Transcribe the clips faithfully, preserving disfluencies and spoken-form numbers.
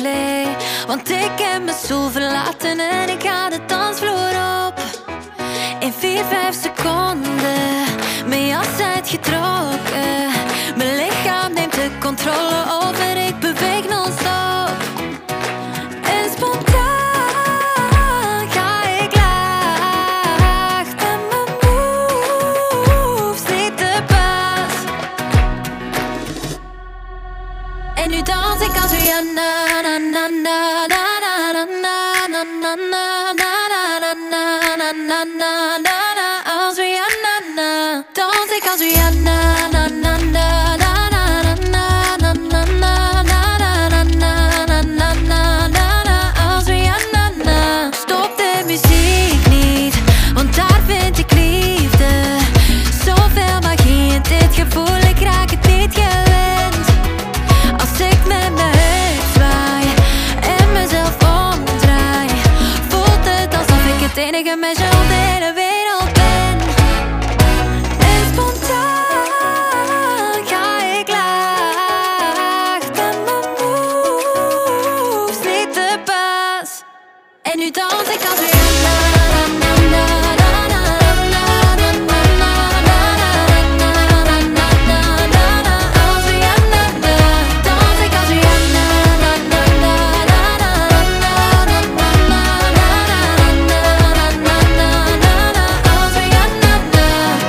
klee. Want ik heb mijn stoel verlaten en ik ga de dansvloer op. In vier, vijf seconden, mijn jas uitgetrokken. Mijn lichaam neemt de controle over, ik beweeg non-stop. En spontaan ga ik laag. En mijn moves niet de baas. En nu dans ik als Rihanna, na na na na na na na na na na na na na na na als Rihanna, na. Dans ik als Rihanna, na na na na na na na na na na na na na na als Rihanna, na. Stop de muziek niet, want daar vind ik liefde. Zoveel magie in dit gevoel, ik raak het niet gewend. Als ik met mijn heup zwaai en mezelf omdraai, voelt het alsof ik het enige meisje op de hele wereld ben. En spontaan ga ik laag, ben mijn moves niet de baas. En nu dans ik als Rihanna, na na na na na na na na na na na na als Rihanna, na. Dans ik als Rihanna, na na na na na na na na na na na als Rihanna, na.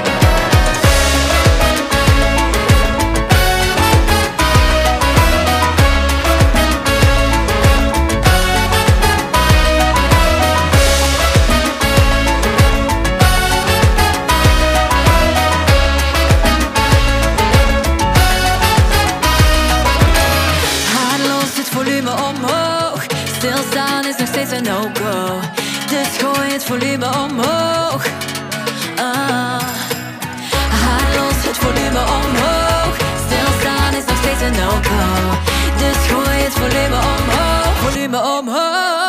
Haarloos het volume omhoog, stilstaan is nog steeds een no-go. Dus gooi het volume omhoog. Ah. Haarloos het volume omhoog, stilstaan is nog steeds een no-go. Dus gooi het volume omhoog, volume omhoog.